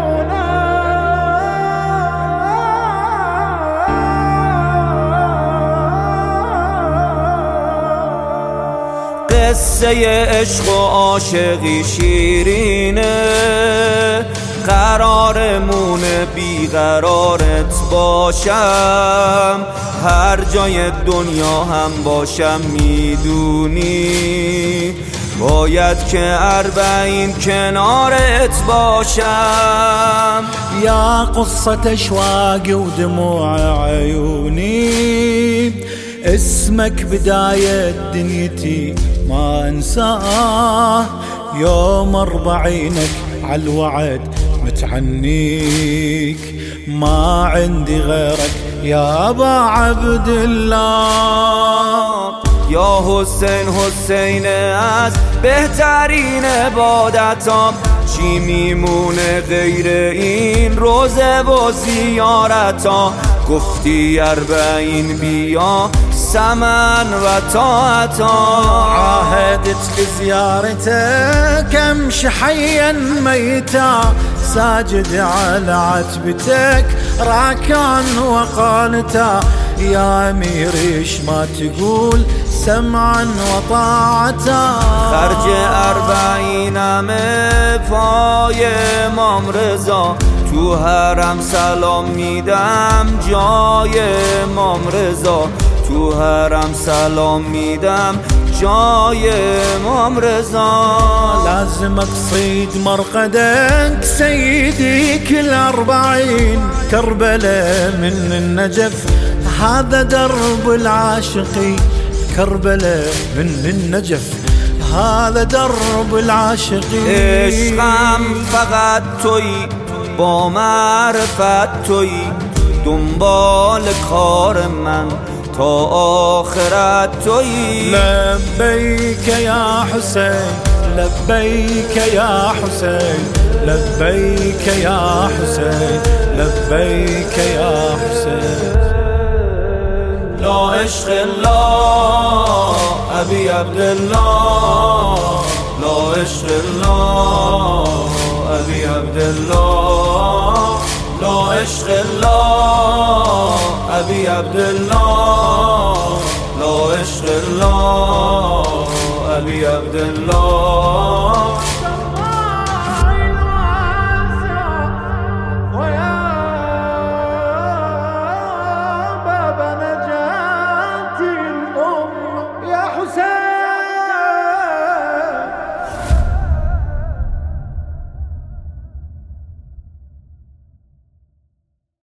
قصه عشق و عاشقی شیرینه، قرارمونه بیقرارت باشم، هر جای دنیا هم باشم میدونی باید که 40 کنارت باشم. يا قصة أشواقي ودموع عيوني، اسمك بداية دنيتي ما انساه، يوم 40 عالوعد متعنيك، ما عندي غيرك يا أبا عبد الله. یا حسین حسین از بهترین عبادتام، چی میمونه غیر این روزه و زیارتا؟ گفتی 40 بیا سمن و طاعتا، عاهدت بزيارتك امشي حيا ميتا، ساجد على عتبتك راكان وقالتا، يا امير ايش ما تقول سمعا وطاعتا. خرج 40 پای امام رضا، تو حرم سلام میدم جای امام رضا، تو حرم سلام میدم جای امام رضا. لازم تصيد مرقدك سيدي كل 40 كربلاء من النجف، هذا درب العاشقين، كربلاء من النجف هذا درب العاشقين. عشقم فقط تویی، با معرفت تویی، دنبال کار من تا آخرت تویی. لبيك يا حسين لبيك يا حسين لبيك يا حسين لبيك يا حسين. لا عشق الله ابي عبد الله، لا عشق الله ابي عبد الله، لا عشق الله ابي عبد الله، لا عشق الله ابي عبد الله.